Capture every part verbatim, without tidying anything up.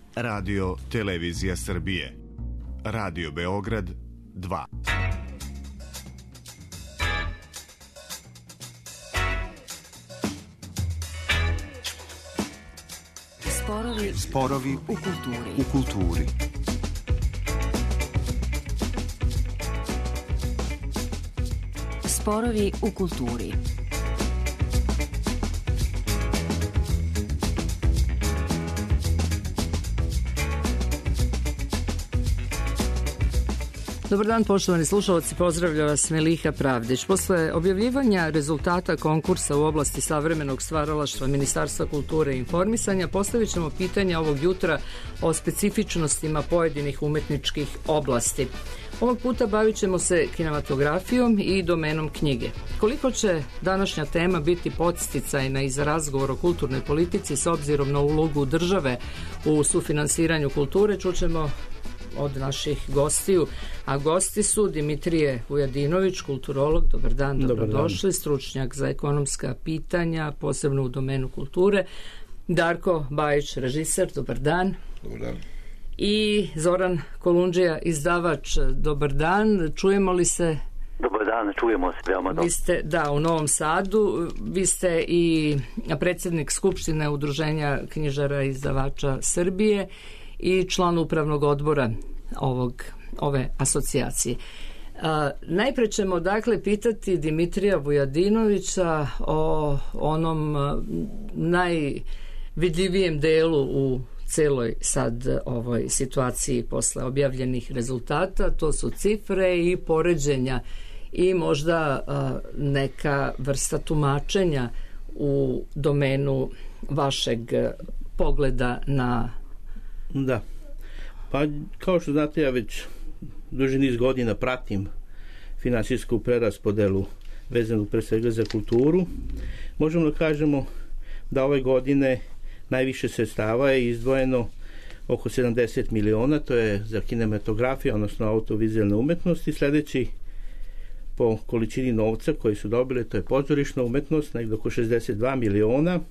Radio Televizija Srbije. Radio Beograd dva. Sporovi, Sporovi u kulturi. u kulturi. Sporovi u kulturi. Dobar dan, poštovani slušalci, pozdravlja vas Meliha Pravdić. Posle objavljivanja rezultata konkursa u oblasti savremenog stvaralaštva Ministarstva kulture i informisanja postavit ćemo pitanje ovog jutra o specifičnostima pojedinih umetničkih oblasti. Ovog puta bavit ćemo se kinematografijom i domenom knjige. Koliko će današnja tema biti podsticajna i za razgovor o kulturnoj politici s obzirom na ulogu države u sufinansiranju kulture, čućemo od naših gostiju, a gosti su Dimitrije Vujadinović, kulturolog, dobar dan, dobrodošli, stručnjak za ekonomska pitanja, posebno u domenu kulture, Darko Bajić, režiser, dobar dan. Dobar dan. I Zoran Kolundžija, izdavač, dobar dan, čujemo li se? Dobar dan, čujemo se veoma dobro. Vi ste, da, u Novom Sadu, vi ste i predsjednik Skupštine Udruženja knjižara i izdavača Srbije i član upravnog odbora ovog, ove asocijacije. A, najpre ćemo dakle pitati Dimitrija Vujadinovića o onom najvidljivijem delu u celoj sad ovoj situaciji posle objavljenih rezultata, to su cifre i poređenja i možda a, neka vrsta tumačenja u domenu vašeg pogleda na. Da, pa kao što znate, ja već duži niz godina pratim finansijsku preraspodelu vezanu pre svega za kulturu. Možemo da kažemo da ove godine najviše sredstava je izdvojeno oko sedamdeset miliona, to je za kinematografiju, odnosno autovizualne umetnosti. Sledeći po količini novca koji su dobili, to je pozorišna umetnost, negde oko šezdeset dva miliona,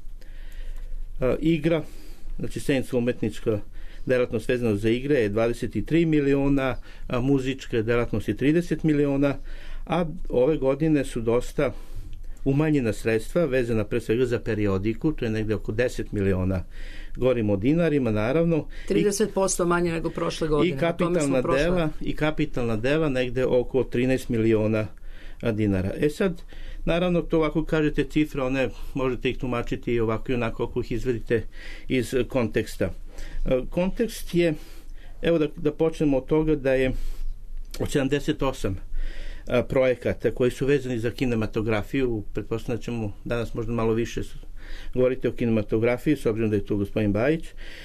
e, igra, znači scenska umetnička delatnost vezana za igre je dvadeset tri miliona, a muzička delatnost je trideset miliona, a ove godine su dosta umanjena sredstva vezana pre svega za periodiku, to je negde oko deset miliona. Govorimo o dinarima, naravno. trideset posto manje nego prošle godine. I kapitalna dela, i kapitalna dela negde oko trinaest miliona dinara. E sad, naravno, to ovako kažete cifre, one možete ih tumačiti i ovako i onako ako ih izvedite iz konteksta. Kontekst je, evo da, da počnemo od toga da je od sedamdeset osam a, projekata koji su vezani za kinematografiju, pretpostavljam da ćemo danas možda malo više govoriti o kinematografiji, s obzirom da je tu gospodin Bajić.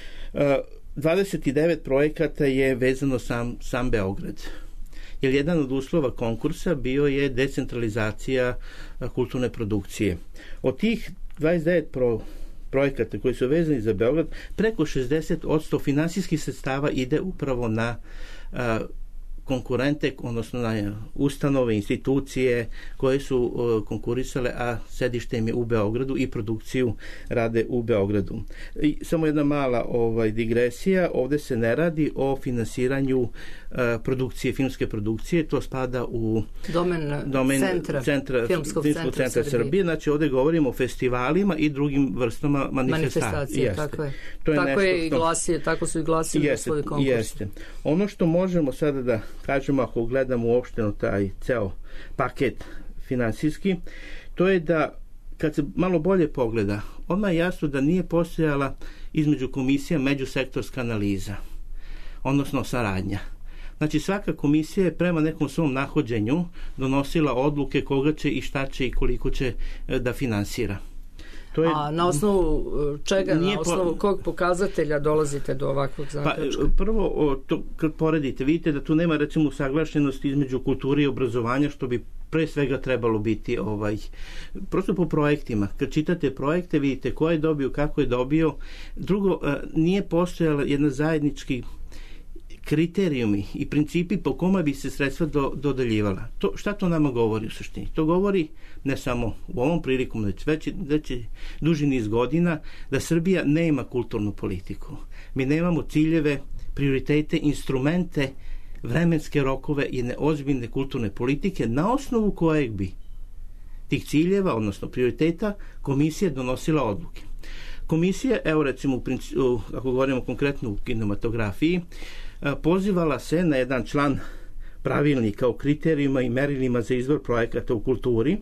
A, dvadeset devet projekata je vezano sam, sam Beograd. Jer jedan od uslova konkursa bio je decentralizacija kulturne produkcije. Od tih dvadeset devet pro, projekata koji su vezani za Beograd, preko šezdeset posto finansijskih sredstava ide upravo na a, konkurente, odnosno na ustanove, institucije koje su uh, konkurisale, a sedište im je u Beogradu i produkciju rade u Beogradu. I samo jedna mala ovaj, digresija, ovde se ne radi o finansiranju uh, produkcije, filmske produkcije, to spada u domen, domen centra, centra, filmskog filmskog centra, centra Srbije. Srbije. Znači ovde govorimo o festivalima i drugim vrstama manifestacije. Manifestacije, tako je. To je tako, je i što... glasije, tako su i glasili u svoj konkurs. Jeste. Ono što možemo sada da kažemo, ako gledamo uopšteno taj ceo paket finansijski, to je da kad se malo bolje pogleda, odmah je jasno da nije postojala između komisija međusektorska analiza, odnosno saradnja. Znači svaka komisija je prema nekom svom nahođenju donosila odluke koga će i šta će i koliko će da finansira. To je, a na osnovu čega, na osnovu po, kog pokazatelja dolazite do ovakvog zaključka? Pa, prvo, to, kad poredite, vidite da tu nema recimo usaglašenosti između kulture i obrazovanja, što bi pre svega trebalo biti ovaj, prosto po projektima. Kad čitate projekte, vidite ko je dobio, kako je dobio. Drugo, nije postojala jedna zajednički kriterijumi i principi po kome bi se sredstva do, dodeljivala. To, šta to nama govori u suštini? To govori ne samo u ovom prilikom, već, već, već duži niz godina da Srbija nema kulturnu politiku. Mi nemamo ciljeve, prioritete, instrumente, vremenske rokove i neozbiljne kulturne politike na osnovu kojeg bi tih ciljeva, odnosno prioriteta, komisija donosila odluke. Komisija, evo recimo, u, ako govorimo konkretno u kinematografiji, pozivala se na jedan član pravilnika o kriterijima i merilima za izbor projekata u kulturi.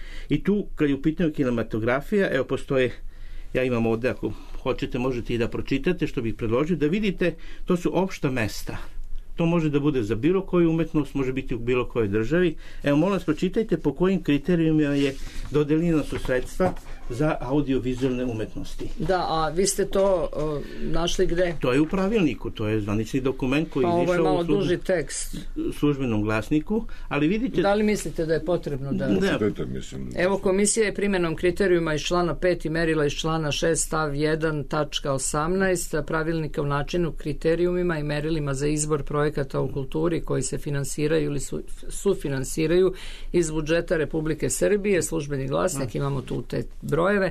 I tu, kad je u pitanju kinematografija, evo postoje, ja imam ovde, ako hoćete, možete i da pročitate, što bih predložio, da vidite, to su opšta mesta. To može da bude za bilo koju umetnost, može biti u bilo kojoj državi. Evo, molim vas, pročitajte po kojim kriterijima je dodeljena su sredstva za audiovizualne umetnosti. Da, a vi ste to uh, našli gde? To je u pravilniku, to je zvanični dokument koji pa je ovo je malo u služb... duži tekst. službenom glasniku, ali vidite... Da li mislite da je potrebno da... Ne. Evo, komisija je primjenom kriterijuma iz člana pet i merila iz člana šest stav jedan tačka osamnaest pravilnika u načinu kriterijumima i merilima za izbor projekata u kulturi koji se finansiraju ili su, sufinansiraju iz budžeta Republike Srbije, službeni glasnik, imamo tu te brojeve.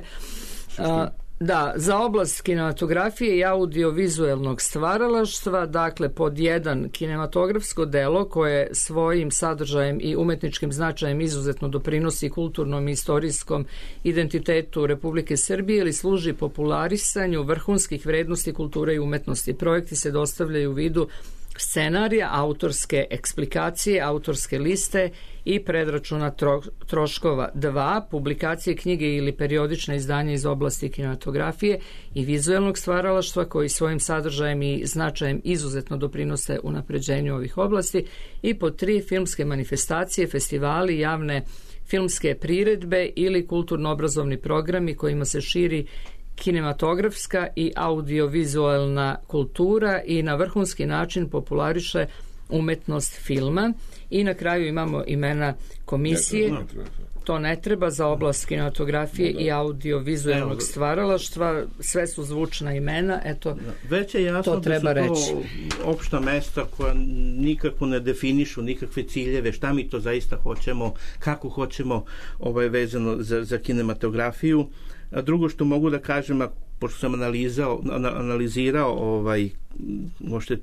A, da, za oblast kinematografije i audiovizualnog stvaralaštva, dakle pod jedan, kinematografsko delo koje svojim sadržajem i umetničkim značajem izuzetno doprinosi kulturnom i istorijskom identitetu Republike Srbije ili služi popularisanju vrhunskih vrednosti kulture i umetnosti. Projekti se dostavljaju u vidu scenarija, autorske eksplikacije, autorske liste i predračuna tro, troškova. Dva, publikacije knjige ili periodična izdanja iz oblasti kinematografije i vizualnog stvaralaštva koji svojim sadržajem i značajem izuzetno doprinose unapređenju ovih oblasti. I po tri, filmske manifestacije, festivali, javne filmske priredbe ili kulturno-obrazovni programi kojima se širi kinematografska i audiovizualna kultura i na vrhunski način populariše umetnost filma. I na kraju imamo imena komisije. Ne treba, ne treba. To ne treba za oblast kinematografije da, da. i audiovizualnog stvaralaštva. Sve su zvučna imena. Eto, već je jasno to treba da su reći. To opšta mesta koja nikako ne definišu nikakve ciljeve, šta mi to zaista hoćemo, kako hoćemo ovaj, vezano za, za kinematografiju. A drugo što mogu da kažem, a pošto sam analizao, analizirao ovaj, možete,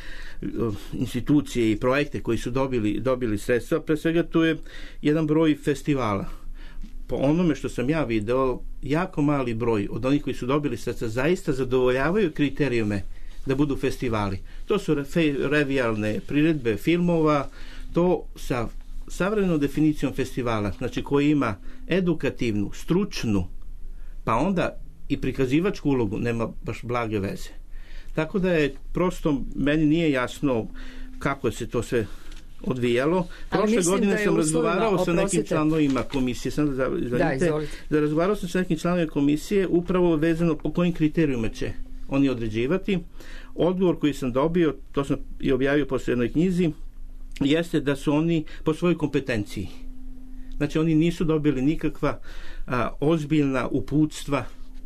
institucije i projekte koji su dobili, dobili sredstva, pre svega tu je jedan broj festivala. Po onome što sam ja video, jako mali broj od onih koji su dobili sredstva zaista zadovoljavaju kriterijume da budu festivali. To su revijalne priredbe filmova, to sa savremenom definicijom festivala, znači koji ima edukativnu, stručnu, pa onda i prikazivačku ulogu, nema baš blage veze. Tako da je prosto, meni nije jasno kako se to sve odvijalo. Prošle godine da sam razgovarao oprosite. sa nekim članovima komisije, sam da, da, da razgovarao sam sa nekim članovima komisije upravo vezano po kojim kriterijuma će oni određivati. Odgovor koji sam dobio, to sam i objavio posle jednoj knjizi, jeste da su oni po svojoj kompetenciji. Znači oni nisu dobili nikakva a, ozbiljna uputstva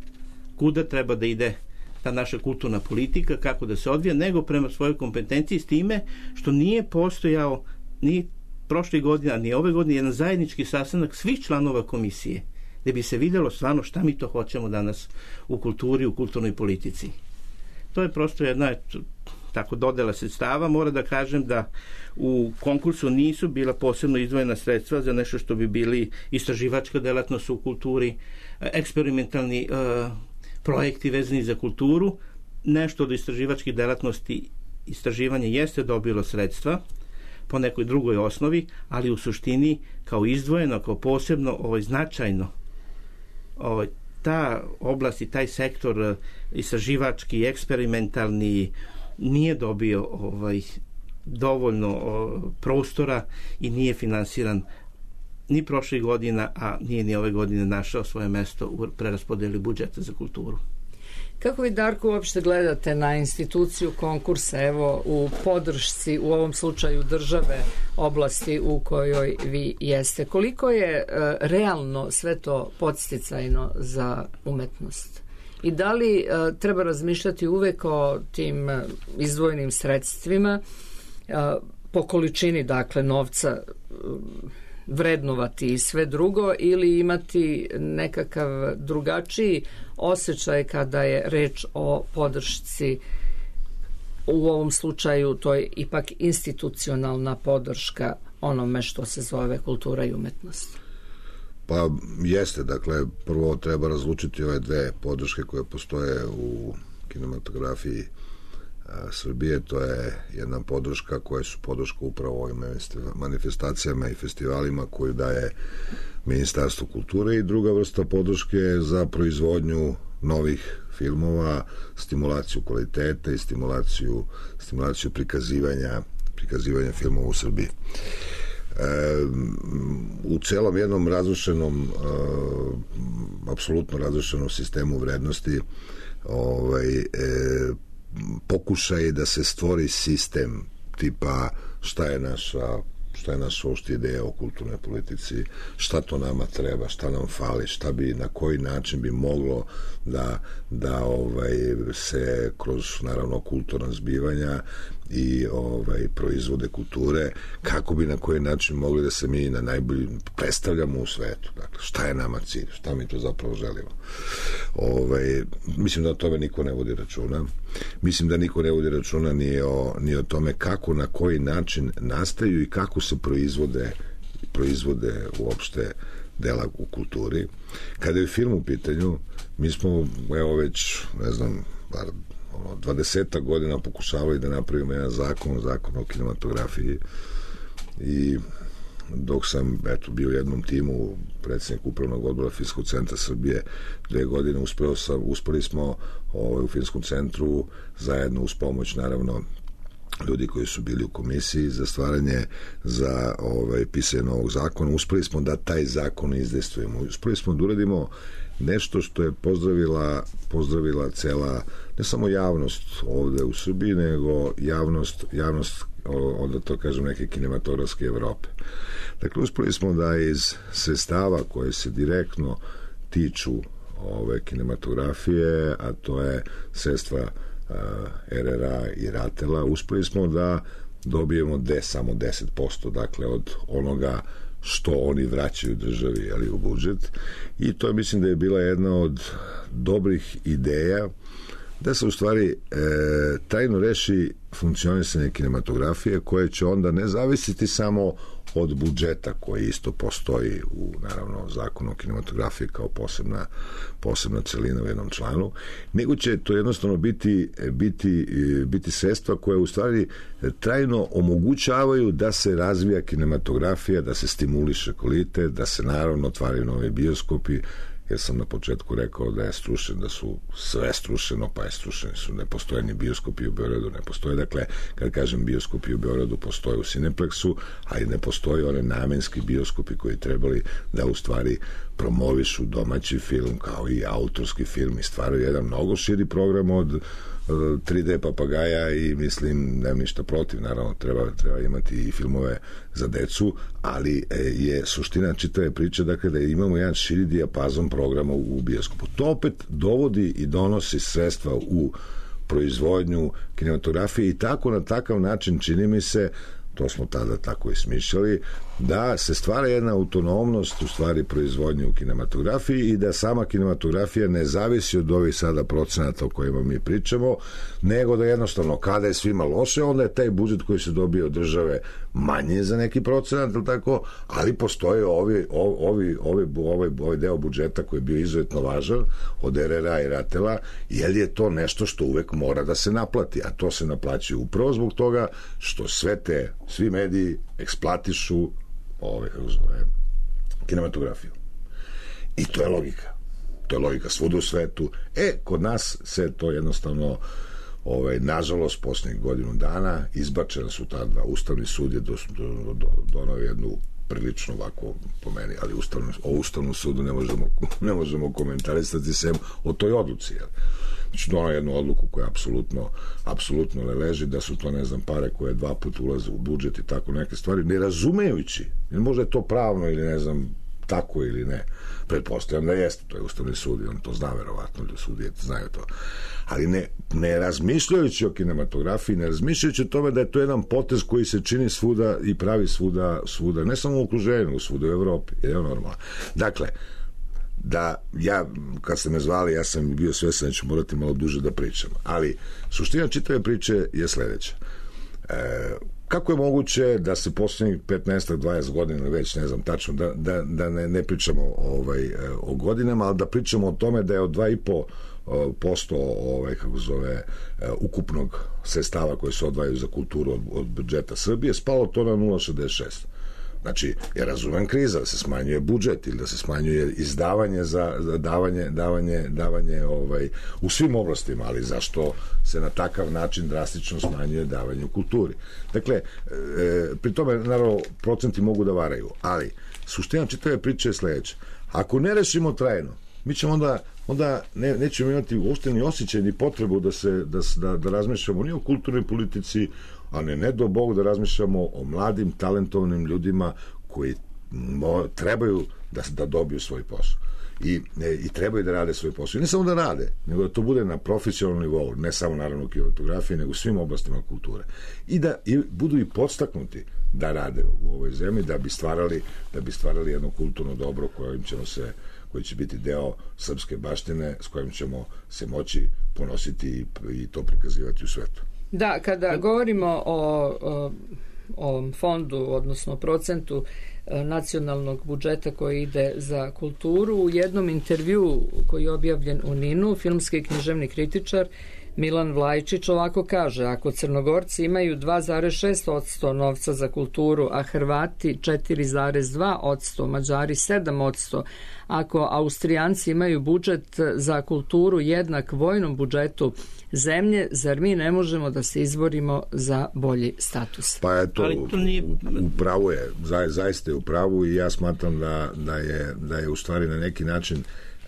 kuda treba da ide ta naša kulturna politika, kako da se odvija, nego prema svojoj kompetenciji, s time što nije postojao ni prošle godine, ni ove godine jedan zajednički sastanak svih članova komisije, gde bi se videlo stvarno šta mi to hoćemo danas u kulturi, u kulturnoj politici. To je prosto jedna tako dodela sredstava. Mora da kažem da u konkursu nisu bila posebno izdvojena sredstva za nešto što bi bili istraživačka delatnost u kulturi, eksperimentalni uh, projekti vezani za kulturu. Nešto od istraživačkih delatnosti istraživanje jeste dobilo sredstva po nekoj drugoj osnovi, ali u suštini kao izdvojeno, kao posebno ovaj, značajno ovaj, ta oblast i taj sektor istraživački, eksperimentalni nije dobio ovaj, dovoljno o, prostora i nije finansiran ni prošle godina, a nije ni ove godine našao svoje mesto u preraspodeli budžeta za kulturu. Kako vi, Darko, uopšte gledate na instituciju konkursa, evo, u podršci, u ovom slučaju države, oblasti u kojoj vi jeste? Koliko je e, realno sve to podsticajno za umetnost? I da li uh, treba razmišljati uvek o tim uh, izdvojenim sredstvima uh, po količini, dakle, novca uh, vrednovati i sve drugo, ili imati nekakav drugačiji osjećaj kada je reč o podršci, u ovom slučaju to je ipak institucionalna podrška onome što se zove kultura i umetnost? Pa jeste, dakle, prvo treba razlučiti ove dve podrške koje postoje u kinematografiji a, Srbije. To je jedna podrška koja su podrška upravo ovim manifestacijama i festivalima koju daje Ministarstvo kulture, i druga vrsta podrške za proizvodnju novih filmova, stimulaciju kvaliteta i stimulaciju, stimulaciju prikazivanja, prikazivanja filmova u Srbiji. E, u celom jednom razrušenom, e, apsolutno razrušenom sistemu vrednosti, ovaj, e, pokušaj da se stvori sistem tipa šta je naša šta je naša uopšte ideja o kulturnoj politici, šta to nama treba, šta nam fali, šta bi, na koji način bi moglo da, da ovaj, se kroz, naravno, kulturna zbivanja i ovaj, proizvode kulture, kako bi, na koji način mogli da se mi na najbolji predstavljamo u svetu. Dakle, šta je nama cilj, šta mi to zapravo želimo. Ovaj, mislim da o tome niko ne vodi računa. Mislim da niko ne vodi računa ni o, ni o tome kako, na koji način nastaju i kako se proizvode proizvode uopšte dela u kulturi. Kada je film u pitanju, mi smo, evo, već, ne znam, bar ono, dvadesetak godina pokušavali da napravimo jedan zakon, zakon o kinematografiji, i dok sam, eto, bio u jednom timu, predsjednik upravnog odbora Filmskog centra Srbije, dve godine uspeo sam, uspeli smo ovaj, u Filmskom centru, zajedno uz pomoć, naravno, ljudi koji su bili u komisiji za stvaranje, za ovaj, pisanje novog zakona, uspeli smo da taj zakon izdejstvujemo. Uspeli smo da uradimo nešto što je pozdravila, pozdravila cela, ne samo javnost ovde u Srbiji, nego javnost, javnost onda to kažem neke kinematografske Evrope. Dakle, uspeli smo da iz sredstava koje se direktno tiču ove kinematografije, a to je sredstva er er a i Ratela, uspeli smo da dobijemo de, samo deset posto, dakle, od onoga što oni vraćaju državi, ali u budžet. I to, mislim, da je bila jedna od dobrih ideja da se u stvari e, trajno reši funkcionisanje kinematografije, koje će onda ne zavisiti samo od budžeta koji isto postoji u, naravno, zakonu o kinematografiji kao posebna, posebna celina u jednom članu, nego će to jednostavno biti, biti, biti sredstva koje u stvari trajno omogućavaju da se razvija kinematografija, da se stimuliše kvalitet, da se, naravno, otvaraju nove bioskopi, jer sam na početku rekao da je strušen, da su sve strušeno, pa je strušeni su, ne postoje ni bioskopi u Beogradu, ne postoje, dakle, kad kažem bioskopi u Beogradu, postoje u Cineplexu, a i ne postoje one namenski bioskopi koji trebali da u stvari promovišu domaći film, kao i autorski film, i stvaraju jedan mnogo širi program od tri de papagaja, i mislim, nemam ništa protiv, naravno, treba, treba imati i filmove za decu, ali je suština čitave priče, dakle, da imamo jedan širi dijapazon programa u bioskopu. To opet dovodi i donosi sredstva u proizvodnju kinematografije, i tako, na takav način, čini mi se, to smo tada tako i smišljali, da se stvara jedna autonomnost u stvari proizvodnje u kinematografiji, i da sama kinematografija ne zavisi od ovih sada procenata o kojima mi pričamo, nego da jednostavno, kada je svima loše, onda je taj budžet koji se dobije od države manje za neki procenat, ili tako, ali postoje ovi, ovi, ovi, ovaj, ovaj deo budžeta koji je bio izuzetno važan od er er a i Ratela, jer je to nešto što uvek mora da se naplati, a to se naplaćuje upravo zbog toga što sve te, svi mediji eksploatišu ove, ove, kinematografiju. I to je logika. To je logika svuda u svetu. E, kod nas se to jednostavno, ovaj, nažalost, posljednjih godinu dana izbačena su ta dva. Ustavni sud je do, do, do, donao jednu prilično ovako, po meni, ali ustavno, o Ustavnom sudu ne možemo, ne možemo komentarisati sem o toj odluci. Znači, donao jednu odluku koja apsolutno, apsolutno ne leži, da su to, ne znam, pare koje dva put ulaze u budžet i tako neke stvari, ne razumejući, jer možda je to pravno ili, ne znam, tako ili ne? Pretpostavljam da jeste, to je Ustavni sud i on to zna verovatno, da sudije znaju to. Ali ne, ne razmišljajući o kinematografiji, ne razmišljajući o tome da je to jedan potez koji se čini svuda i pravi svuda, svuda ne samo u okruženju, svuda u Evropi, je normalno. Dakle, da ja, kad ste me zvali, ja sam bio svestan da ću morati malo duže da pričam, ali suština čitave priče je sledeća. E, kako je moguće da se poslednjih petnaest do dvadeset godina, već ne znam tačno, da, da, da ne, ne pričamo ovaj, o godinama, ali da pričamo o tome da je od dva i po posto ovaj, kako zove, ukupnog sredstava koje se odvajaju za kulturu od, od budžeta Srbije spalo to na nula zarez šezdeset šest. Znači, ja razumem kriza, da se smanjuje budžet ili da se smanjuje izdavanje za, za davanje, davanje, davanje ovaj, u svim oblastima, ali zašto se na takav način drastično smanjuje davanje u kulturi? Dakle, e, pri tome, naravno, procenti mogu da varaju, ali suština čitave priče je sledeća. Ako ne rešimo trajno, mi ćemo onda, onda ne, nećemo imati uopšte ni osjećaj ni potrebu da, se, da, da, da razmišljamo ni o kulturnoj politici, a ne, ne do Bog da razmišljamo o mladim, talentovnim ljudima koji mo, trebaju da, da dobiju svoj posao. I, ne, I trebaju da rade svoj posao. I ne samo da rade, nego da to bude na profesionalnom nivou, ne samo naravno u kinematografiji, nego u svim oblastima kulture. I da i, budu i podstaknuti da rade u ovoj zemlji, da bi stvarali, da bi stvarali jedno kulturno dobro kojim ćemo se koji će biti deo srpske baštine s kojim ćemo se moći ponositi i, i to prikazivati u svetu. Da, kada govorimo o, o, o fondu, odnosno procentu nacionalnog budžeta koji ide za kulturu, u jednom intervju koji je objavljen u Ninu, filmski i književni kritičar Milan Vlajčić ovako kaže: ako Crnogorci imaju dva zarez šest posto novca za kulturu, a Hrvati četiri zarez dva posto, Mađari sedam posto, ako Austrijanci imaju budžet za kulturu jednak vojnom budžetu zemlje, zar mi ne možemo da se izborimo za bolji status? Pa je to, to nije... u pravu je, za, zaista je u pravu i ja smatram da, da, je, da je u stvari na neki način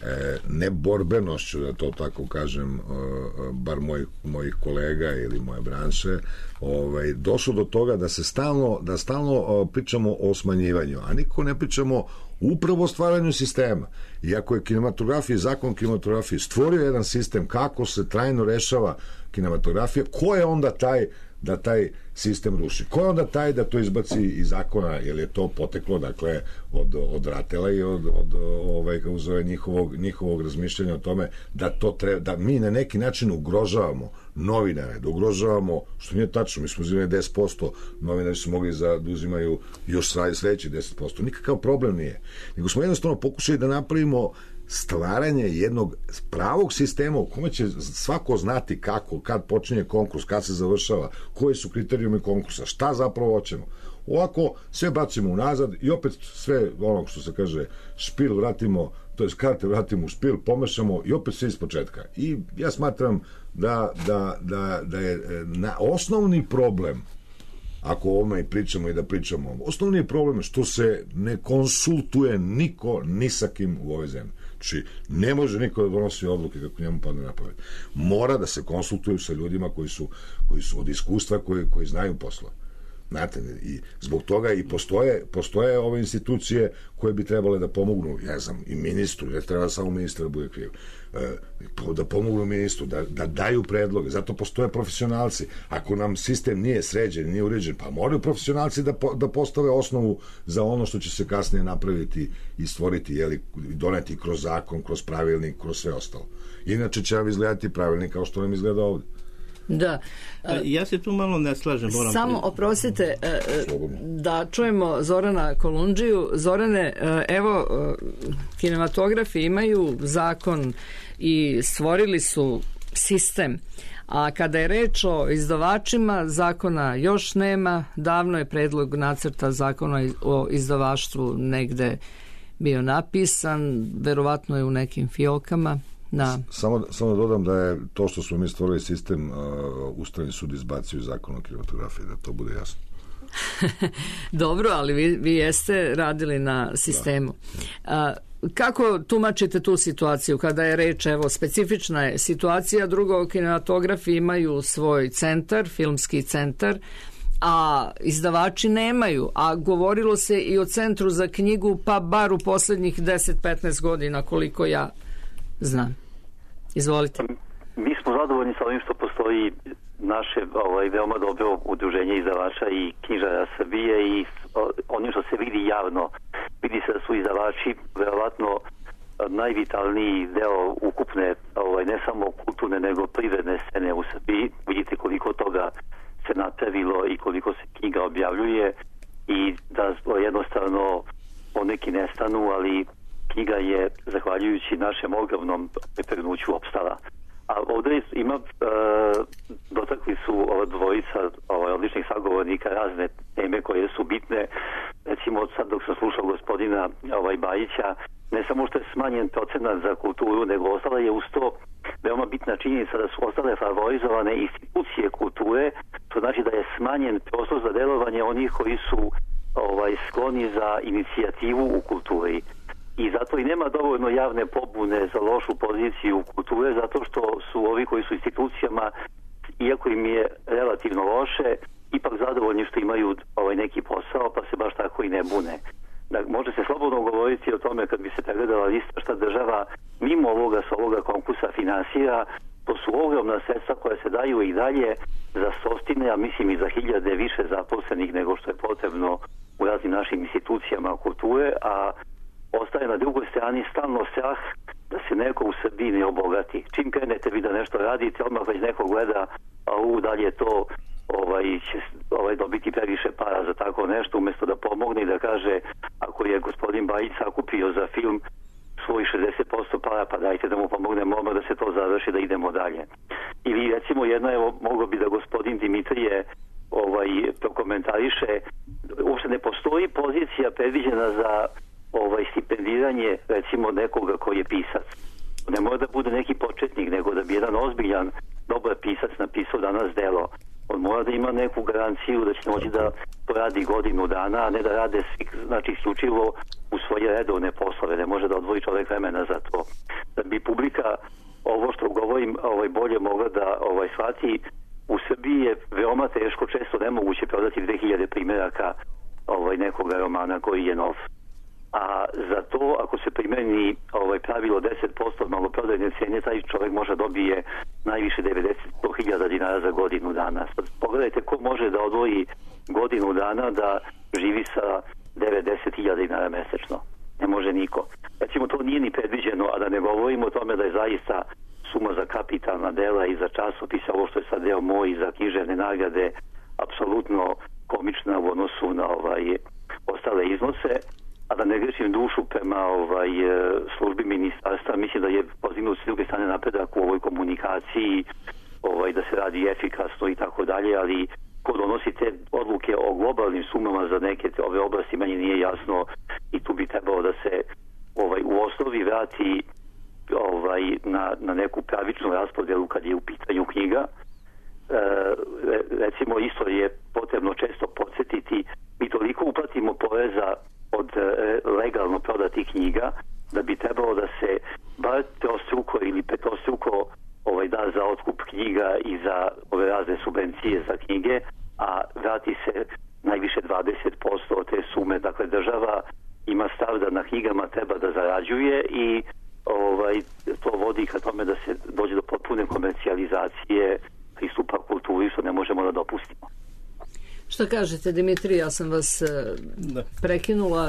ne borbenošću, da to tako kažem, bar moj, mojih kolega ili moje branše, ovaj, došlo do toga da se stalno, da stalno pričamo o smanjivanju, a niko ne pričamo upravo o stvaranju sistema. Iako je kinematografija, zakon kinematografije stvorio jedan sistem kako se trajno rešava kinematografija, ko je onda taj da taj sistem ruši? Ko je onda taj da to izbaci iz zakona, jer je to poteklo, dakle, od, od Ratela i od, od ovaj, kako zove, njihovog, njihovog razmišljanja o tome da to treba, da mi na neki način ugrožavamo novinare, da ugrožavamo, što nije tačno, mi smo uzimali deset posto, novinari su mogli za, da uzimaju još sledeći deset posto. Nikakav problem nije. Nego smo jednostavno pokušali da napravimo stvaranje jednog pravog sistema u kome će svako znati kako, kad počinje konkurs, kad se završava, koji su kriterijumi konkursa, šta zapravo hoćemo. Ovako sve bacimo unazad i opet sve ono što se kaže špil vratimo, to je karte vratimo u špil, pomešamo i opet sve iz početka. I ja smatram da, da, da, da je na osnovni problem, ako o ovome i pričamo i da pričamo, osnovni je problem što se ne konsultuje niko ni sa kim u ovoj zemlji. Znači, ne može niko da donosi odluke kako njemu padne na pamet. Mora da se konsultuju sa ljudima koji su, koji su od iskustva, koji, koji znaju posla. Znate, i zbog toga i postoje, postoje ove institucije koje bi trebale da pomognu, ja znam, i ministru, ne treba samo ministar da bude kriv, da pomognu ministru, da, da daju predloge, zato postoje profesionalci. Ako nam sistem nije sređen, nije uređen, pa moraju profesionalci da, po, da postave osnovu za ono što će se kasnije napraviti i stvoriti, jeli, doneti kroz zakon, kroz pravilnik, kroz sve ostalo. Inače će vam izgledati pravilnik kao što nam izgleda ovde. Da. Ja se tu malo ne slažem. Moram Samo oprostite da čujemo Zorana Kolundžiju. Zorane, evo, kinematografi imaju zakon i stvorili su sistem, a kada je reč o izdavačima, zakona još nema. Davno je predlog nacrta zakona o izdavaštvu negde bio napisan, verovatno je u nekim fiokama. Da. Samo, samo da dodam da je to što smo mi stvorili sistem, uh, Ustavni sud izbacio iz zakona o kinematografiji, da to bude jasno. Dobro, ali vi, vi jeste radili na sistemu. Da. Uh, kako tumačite tu situaciju kada je reč, evo, specifična je situacija, drugo, kinematografi imaju svoj centar, filmski centar, a izdavači nemaju, a govorilo se i o Centru za knjigu, pa bar u poslednjih deset petnaest godina, koliko ja znam. Izvolite. Mi smo zadovoljni sa ovim što postoji naše ovaj, veoma dobro udruženje izdavača i knjižara Srbije i onim što se vidi javno. Vidi se da su izdavači verovatno najvitalniji deo ukupne, ovaj, ne samo kulturne, nego privredne scene u Srbiji. Vidite koliko toga se napravilo i koliko se knjiga objavljuje i da jednostavno poneki nestanu, ali knjiga je, zahvaljujući našem ogromnom prepregnuću, opstala. A ovdje ima, e, dotakli su ova dvojica ovaj, odličnih sagovornika razne teme koje su bitne. Recimo, sad dok sam slušao gospodina ovaj, Bajića, ne samo što je smanjen procenat za kulturu, nego ostala je uz to veoma bitna činjenica da su ostale favorizovane institucije kulture, to znači da je smanjen prostor za delovanje onih koji su ovaj, skloni za inicijativu u kulturi. I zato i nema dovoljno javne pobune za lošu poziciju kulture, zato što su ovi koji su institucijama, iako im je relativno loše, ipak zadovoljni što imaju ovaj neki posao, pa se baš tako i ne bune. Da, može se slobodno govoriti o tome kad bi se pregledala lista šta država mimo ovoga sa ovoga konkursa finansira. To su ogromna sredstva koja se daju i dalje za stotine, a mislim i za hiljade više zaposlenih nego što je potrebno u raznim našim institucijama kulture, a ostaje na drugoj strani stalno strah da se neko u Srbiji ne obogati. Čim krenete vi da nešto radite, odmah već neko gleda, a u dalje to ovaj, će ovaj, dobiti previše para za tako nešto, umjesto da pomogne i da kaže, ako je gospodin Bajić sakupio za film svoj šezdeset posto para, pa dajte da mu pomognemo odmah da se to završi, da idemo dalje. Ili recimo jedno, evo, moglo bi da gospodin Dimitrije ovaj, prokomentariše, uopšte ne postoji pozicija predviđena za ovaj, stipendiranje recimo nekoga koji je pisac. Ne mora da bude neki početnik, nego da bi jedan ozbiljan, dobar pisac napisao danas delo. On mora da ima neku garanciju da će moći da to radi godinu dana, a ne da rade svi, znači isključivo u svoje redovne poslove. Ne može da odvoji čovek vremena za to. Da bi publika ovo što govorim ovaj, bolje mogla da ovaj, shvati, u Srbiji je veoma teško, često nemoguće prodati dve hiljade primjeraka ovaj, nekoga romana koji je nov. A za to, ako se primeni ovaj, pravilo deset posto od maloprodajne cene, taj čovjek može dobije najviše devedeset hiljada dinara za godinu dana. Sad pogledajte ko može da odvoji godinu dana da živi sa devedeset hiljada dinara mesečno. Ne može niko. Recimo, to nije ni predviđeno, a da ne govorimo o tome da je zaista suma za kapitalna dela i za časopise, ovo što je sad deo moj, i za književne nagrade, apsolutno komična u odnosu na ovaj, ostale iznose. A da ne grešim dušu prema ovaj, službi ministarstva, mislim da je postignut s druge strane napredak u ovoj komunikaciji, ovaj, da se radi efikasno i tako dalje, ali ko donosi te odluke o globalnim sumama za neke ove oblasti, meni nije jasno i tu bi trebalo da se ovaj, u osnovi vrati ovaj, na, na neku pravičnu raspodelu kad je u pitanju knjiga. E, recimo isto je potrebno često podsjetiti, mi toliko uplatimo poreza od e, legalno prodatih knjiga da bi trebalo da se bar trostruko ili petostruko ovaj, da za otkup knjiga i za ove razne subvencije za knjige, a vrati se najviše dvadeset posto od te sume. Dakle, država ima stav da na knjigama treba da zarađuje i ovaj, to vodi ka tome da se dođe do potpune komercijalizacije pristupa kulturi, što ne možemo da dopustimo. Šta kažete, Dimitrij, ja sam vas da. prekinula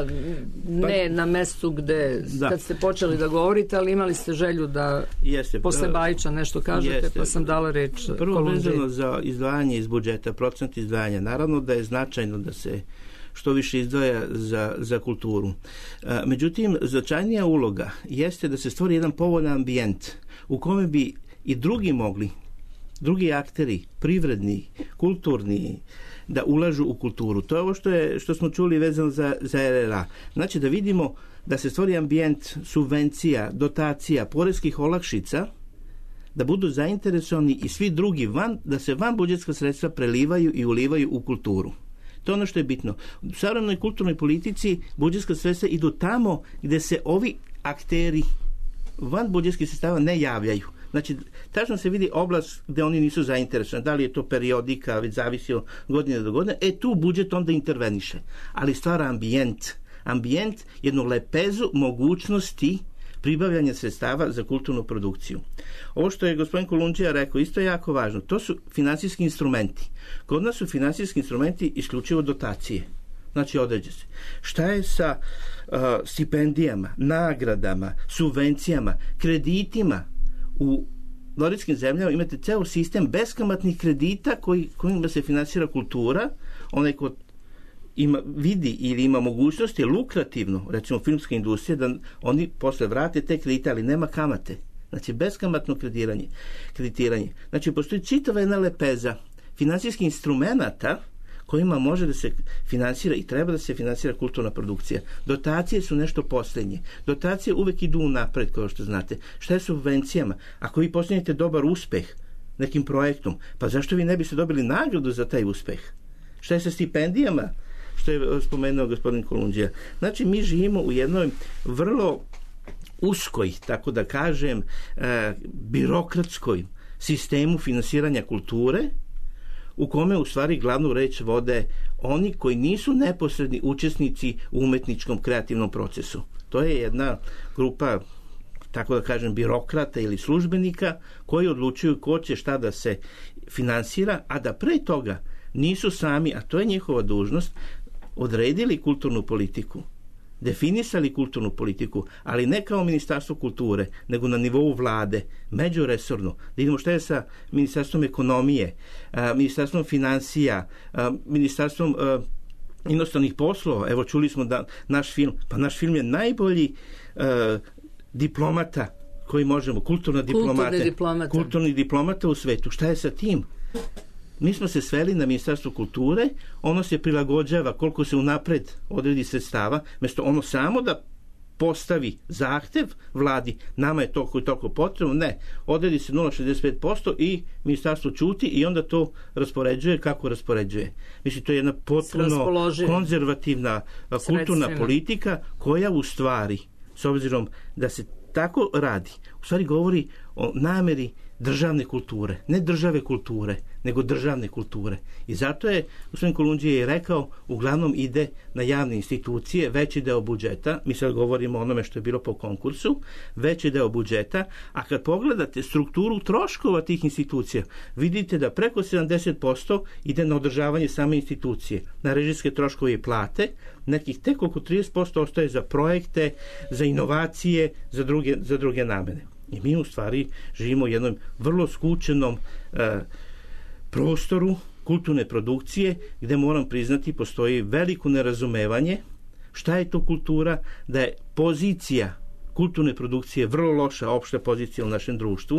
ne na mestu gde da. kad ste počeli da govorite, ali imali ste želju da Jeste. posle Bajića nešto kažete, Jeste. pa sam dala reč. Prvo vezano za izdvajanje iz budžeta, procent izdvajanja, naravno da je značajno da se što više izdvaja za, za kulturu. Međutim, značajnija uloga jeste da se stvori jedan povoljan ambijent u kome bi i drugi mogli, drugi akteri, privredni, kulturni, da ulažu u kulturu. To je ovo što, je, što smo čuli vezano za, za R R A. Znači da vidimo da se stvori ambijent subvencija, dotacija, poreskih olakšica, da budu zainteresovani i svi drugi van, da se van budžetska sredstva prelivaju i ulivaju u kulturu. To je ono što je bitno. U savremenoj kulturnoj politici budžetska sredstva idu tamo gde se ovi akteri van budžetskih sredstava ne javljaju. Znači, tačno se vidi oblast gde oni nisu zainteresovani. Da li je to periodika, već zavisi od godine do godine. E, tu budžet onda interveniše. Ali stvara ambijent. Ambijent, jednu lepezu mogućnosti pribavljanja sredstava za kulturnu produkciju. Ovo što je gospodin Kolundžija rekao, isto je jako važno. To su finansijski instrumenti. Kod nas su finansijski instrumenti isključivo dotacije. Znači, određe se. Šta je sa uh, stipendijama, nagradama, subvencijama, kreditima? U nordijskim zemljama imate ceo sistem beskamatnih kredita koji, kojima se finansira kultura. Onaj ko ima, vidi ili ima mogućnost, je lukrativno, recimo filmska industrija, da oni posle vrate te kredite, ali nema kamate. Znači, beskamatno kreditiranje. kreditiranje. Znači, postoji čitava jedna lepeza finansijskih instrumenata kojima može da se finansira i treba da se finansira kulturna produkcija. Dotacije su nešto posljednje. Dotacije uvek idu unapred, kao što znate. Šta je subvencijama? Ako vi postignete dobar uspeh nekim projektom, pa zašto vi ne biste dobili nagradu za taj uspeh? Šta je sa stipendijama? Što je spomenuo gospodin Kolundžija. Znači, mi živimo u jednoj vrlo uskoj, tako da kažem, e, birokratskoj sistemu finansiranja kulture, u kome u stvari glavnu reč vode oni koji nisu neposredni učesnici u umetničkom kreativnom procesu. To je jedna grupa, tako da kažem, birokrata ili službenika koji odlučuju ko će šta da se finansira, a da pre toga nisu sami, a to je njihova dužnost, odredili kulturnu politiku, definisali kulturnu politiku, ali ne kao Ministarstvo kulture, nego na nivou vlade, međuresorno. Da vidimo šta je sa Ministarstvom ekonomije, a, Ministarstvom finansija, a, Ministarstvom a, inostranih poslova. Evo, čuli smo da naš film, pa naš film je najbolji a, diplomata koji možemo, kulturna diplomata, diplomata. kulturni diplomata u svetu. Šta je sa tim? Mi smo se sveli na Ministarstvo kulture, ono se prilagođava koliko se unapred odredi sredstava, mesto ono samo da postavi zahtev vladi, nama je toliko i toliko potrebno, ne, odredi se nula zarez šezdeset pet posto i ministarstvo ćuti i onda to raspoređuje kako raspoređuje. Mislim, to je jedna potpuno konzervativna kulturna politika koja u stvari, s obzirom da se tako radi, u stvari govori o nameri državne kulture, ne države kulture, nego državne kulture. I zato je, gospodin Kolundžija je rekao, uglavnom ide na javne institucije, veći deo budžeta, mi sad govorimo o onome što je bilo po konkursu, veći deo budžeta, a kad pogledate strukturu troškova tih institucija, vidite da preko sedamdeset posto ide na održavanje same institucije, na režijske troškove i plate, nekih tek oko trideset posto ostaje za projekte, za inovacije, za druge, za druge namene. I mi u stvari živimo u jednom vrlo skučenom e, prostoru kulturne produkcije, gde moram priznati postoji veliko nerazumevanje šta je to kultura, da je pozicija kulturne produkcije vrlo loša opšta pozicija u našem društvu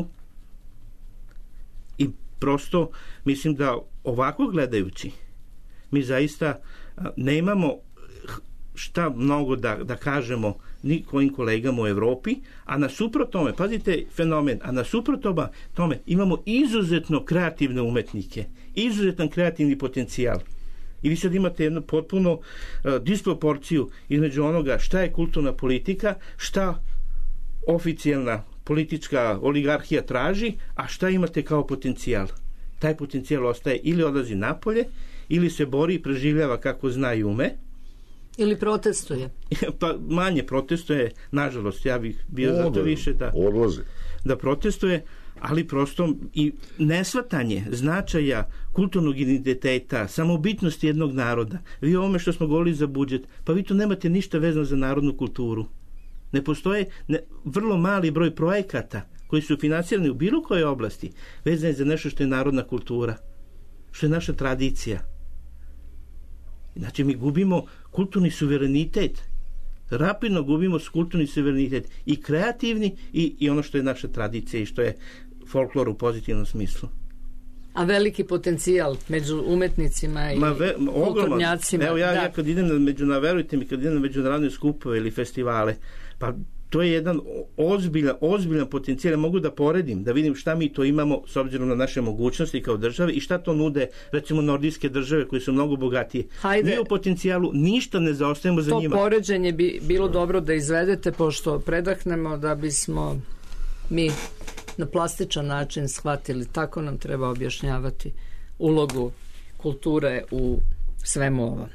i prosto mislim da ovako gledajući mi zaista nemamo šta mnogo da, da kažemo ni kojim kolegama u Evropi, a nasuprot tome, pazite fenomen, a nasuprot tome imamo izuzetno kreativne umetnike, izuzetan kreativni potencijal. I vi sad imate jednu potpuno uh, disproporciju između onoga šta je kulturna politika, šta oficijalna politička oligarhija traži, a šta imate kao potencijal. Taj potencijal ostaje ili odlazi napolje, ili se bori i preživljava kako zna i ume, ili protestuje. Pa manje protestuje, nažalost, ja bih bio za to više da, odlazi. da protestuje, ali prosto i nesvatanje značaja kulturnog identiteta, samobitnosti jednog naroda. Vi o ovome što smo govorili za budžet, pa vi tu nemate ništa vezano za narodnu kulturu. Ne postoje ne, vrlo mali broj projekata koji su finansirani u bilo kojoj oblasti vezani za nešto što je narodna kultura, što je naša tradicija. Znači, mi gubimo kulturni suverenitet. Rapidno gubimo kulturni suverenitet. I kreativni i, i ono što je naša tradicija i što je folklor u pozitivnom smislu. A veliki potencijal među umetnicima i ve, kulturnjacima. Evo ja, da. ja kad idem na međunarodne, verujte mi, kad idem na međunarodne skupove ili festivale, pa to je jedan ozbiljan, ozbiljan potencijal. Ja mogu da poredim, da vidim šta mi to imamo s obzirom na naše mogućnosti kao države i šta to nude, recimo, nordijske države koje su mnogo bogatije. Hajde, mi u potencijalu ništa ne zaostajemo za to njima. To poređenje bi bilo dobro da izvedete, pošto predahnemo da bismo mi na plastičan način shvatili. Tako nam treba objašnjavati ulogu kulture u svemu ovom.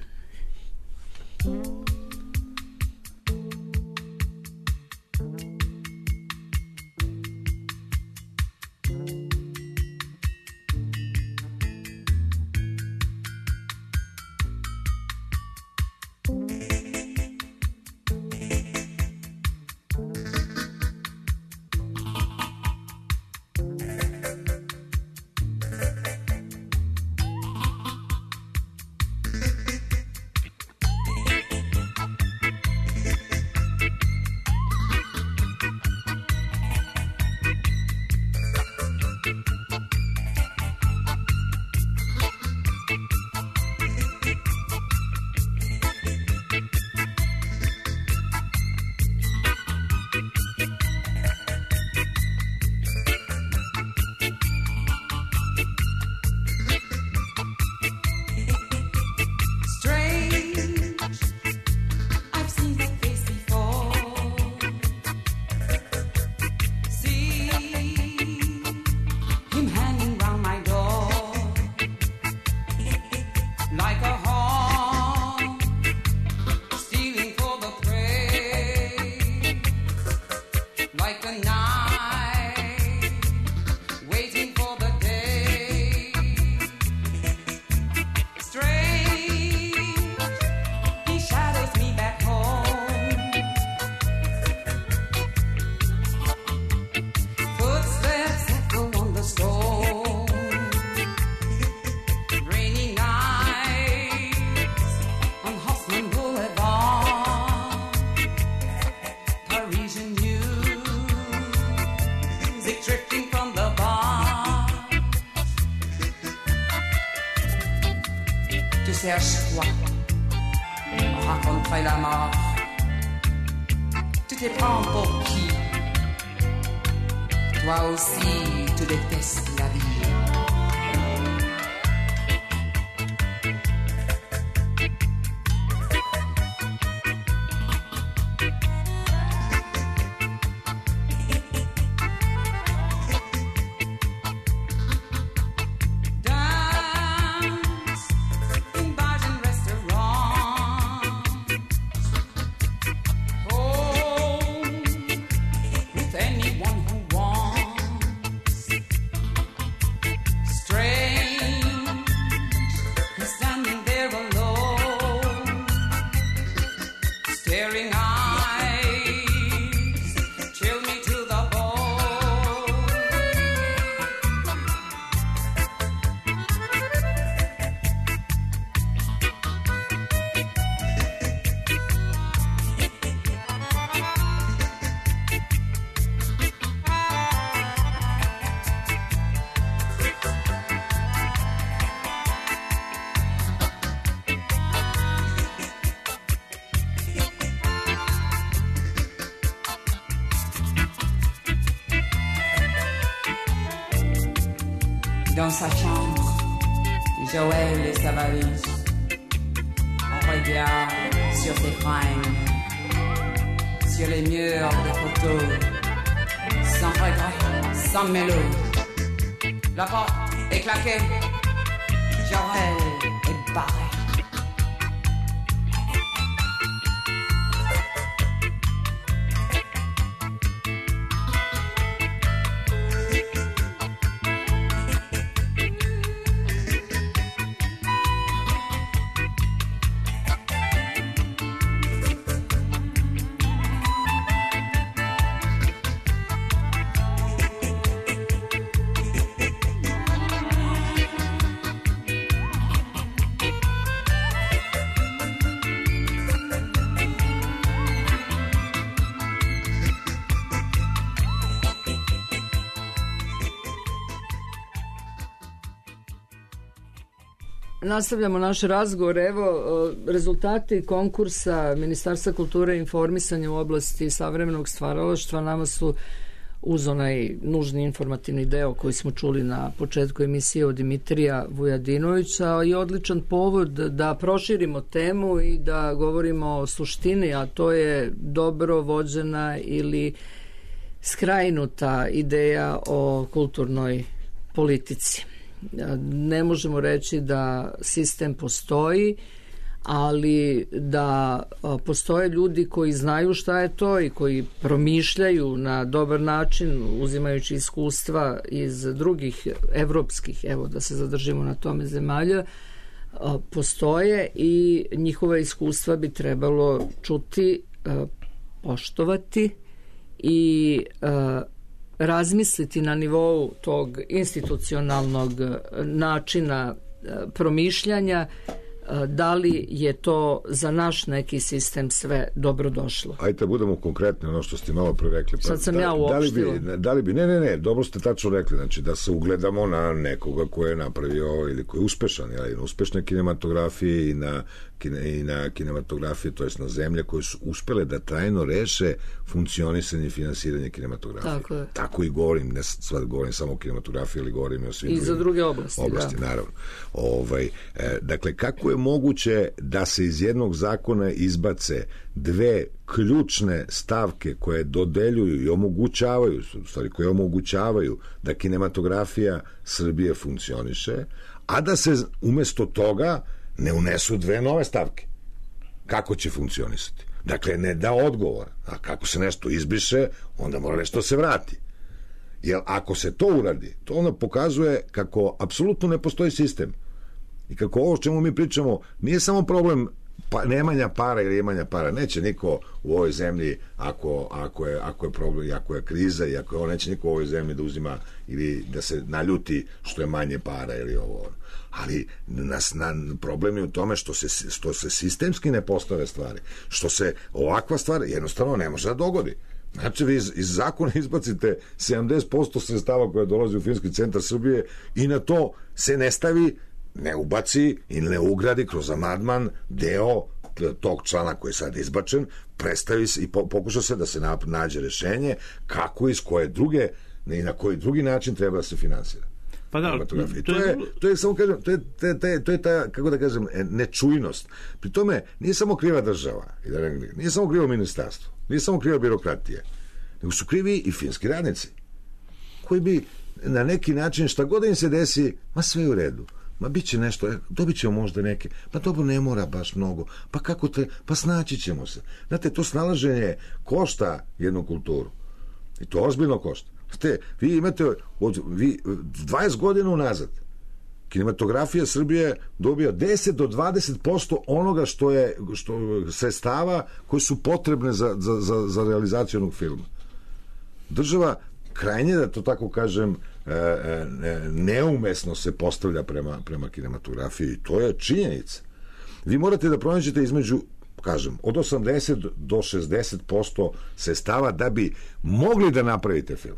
Cherche-toi, rencontrer la mort. Tu te prends pour qui? Toi aussi, tu détestes la vie. Dans sa chambre, Joël et sa valise. On regarde sur ses fringues, sur les murs de photos, sans regret, sans mélo. La porte est claquée, Joël est barré. Nastavljamo naš razgovor. Evo, rezultati konkursa Ministarstva kulture i informisanja u oblasti savremenog stvaralaštva nama su uz onaj nužni informativni deo koji smo čuli na početku emisije od Dimitrija Vujadinovića i odličan povod da proširimo temu i da govorimo o suštini, a to je dobro vođena ili skrajnuta ideja o kulturnoj politici. Ne možemo reći da sistem postoji, ali da postoje ljudi koji znaju šta je to i koji promišljaju na dobar način, uzimajući iskustva iz drugih evropskih, evo da se zadržimo na tome, zemalja, postoje i njihova iskustva bi trebalo čuti, poštovati i razmisliti na nivou tog institucionalnog načina promišljanja da li je to za naš neki sistem sve dobro došlo. Ajde, budemo konkretni, ono što ste malo pre rekli. Pa, Sad sam da, ja uopštila. Da li bi, da li bi, ne, ne, ne, dobro ste tačno rekli, znači da se ugledamo na nekoga ko je napravio ili ko je uspešan, ili na uspešne kinematografije i na, i na kinematografije, to jest na zemlje koje su uspele da trajno reše funkcionisanje i finansiranje kinematografije. Tako je. Tako i govorim, ne sad govorim samo o kinematografiji, ali govorim i o svim i za druge oblasti. Oblasti, da. naravno. Ovaj, e, dakle, kako je moguće da se iz jednog zakona izbace dve ključne stavke koje dodeljuju i omogućavaju, stvari koje omogućavaju da kinematografija Srbije funkcioniše, a da se umesto toga ne unesu dve nove stavke? Kako će funkcionisati? Dakle, ne da odgovor, a kako se nešto izbriše, onda mora nešto se vrati. Jer ako se to uradi, to onda pokazuje kako apsolutno ne postoji sistem. I kako ovo o čemu mi pričamo nije samo problem pa, nemanja para ili imanja para. Neće niko u ovoj zemlji, ako, ako, je, ako je problem i ako je kriza i ako je ovo, neće niko u ovoj zemlji da uzima ili da se naljuti što je manje para ili ovo. Ali nas, na, problem je u tome što se, što se sistemski ne postave stvari. Što se ovakva stvar jednostavno ne može da dogodi. Znači, vi iz, iz zakona izbacite sedamdeset posto sredstava koja dolazi u Filmski centar Srbije i na to se ne stavi, ne ubaci i ne ugradi kroz amandman deo tog člana koji je sad izbačen, predstavi se i po, pokuša se da se nađe rešenje kako iz koje druge i na koji drugi način treba da se finansira. Pa da, to je, to je, to je samo kažem, to je, to je, to je ta, kako da kažem, nečujnost. Pri tome nije samo kriva država, nije samo krivo ministarstvo, nije samo kriva birokratija, nego su krivi i filmski radnici, koji bi na neki način šta god da im se desi, ma sve u redu, ma bit će nešto, dobit ćemo možda neke, pa dobro ne mora baš mnogo, pa kako te, pa snaći ćemo se. Znate, to snalaženje košta jednu kulturu i to ozbiljno košta. Ste, vi imate od vi, dvadeset godina unazad kinematografija Srbije dobija deset do dvadeset posto onoga što je što sredstava koji su potrebne za, za, za, za realizaciju onog filma. Država krajnje, da to tako kažem, neumesno se postavlja prema, prema kinematografiji i to je činjenica. Vi morate da pronađete između, kažem, od osamdeset do šezdeset posto sredstava da bi mogli da napravite film.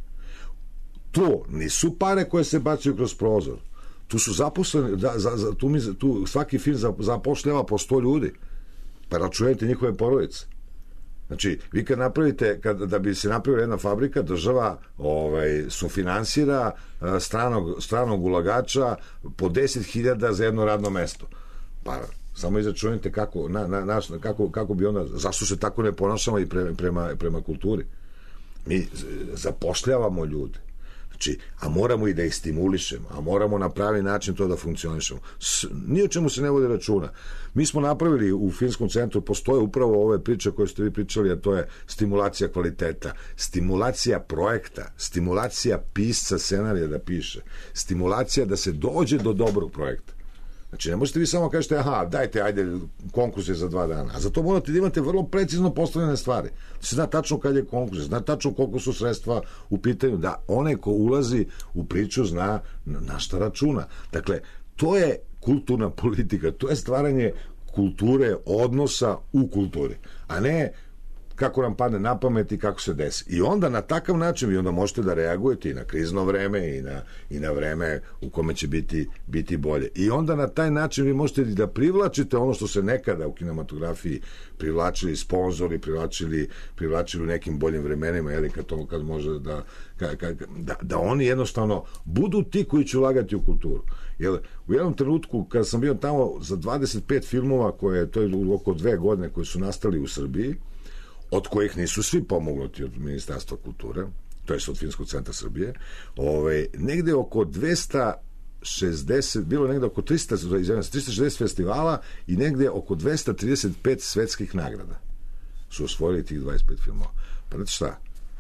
To nisu pare koje se bacaju kroz prozor. Tu su zaposleni, da, za, za, tu, mi, tu svaki film zapošljava po sto ljudi. Pa računajte njihove porodice. Znači, vi kad napravite, kad, da bi se napravila jedna fabrika, država ovaj, sufinansira stranog, stranog ulagača po deset hiljada za jedno radno mesto. Pa samo izračunajte kako, na, na, na, kako, kako bi onda, zašto se tako ne ponašamo i pre, prema, prema kulturi. Mi zapošljavamo ljude. Znači, a moramo i da ih stimulišemo, a moramo na pravi način to da funkcionišemo. Ni o čemu se ne vodi računa. Mi smo napravili u Filmskom centru, postoje upravo ove priče koje ste vi pričali, a to je stimulacija kvaliteta, stimulacija projekta, stimulacija pisca scenarija da piše, stimulacija da se dođe do dobrog projekta. Znači, ne možete vi samo kažete, aha, dajte, ajde, konkurs je za dva dana. A za to morate da imate vrlo precizno postavljene stvari. Da se zna tačno kad je konkurs, zna tačno koliko su sredstva u pitanju, da onaj ko ulazi u priču zna na šta računa. Dakle, to je kulturna politika, to je stvaranje kulture, odnosa u kulturi, a ne kako nam padne na pamet i kako se desi. I onda na takav način vi onda možete da reagujete i na krizno vreme i na, i na vreme u kome će biti, biti bolje. I onda na taj način vi možete da privlačite ono što se nekada u kinematografiji privlačili sponzori, privlačili, privlačili u nekim boljim vremenima, jeli, kad to kad može da, ka, ka, da, da oni jednostavno budu ti koji će ulagati u kulturu. Jer u jednom trenutku kada sam bio tamo za dvadeset pet filmova koje, to je oko dve godine koji su nastali u Srbiji, od kojih nisu svi pomognuti od Ministarstva kulture, to je od Filmskog centra Srbije, ovaj, negde oko dvesta šezdeset, bilo negde oko trista, trista šezdeset festivala i negde oko dvesta trideset pet svetskih nagrada su osvojili tih dvadeset pet filmova. Pa znate šta?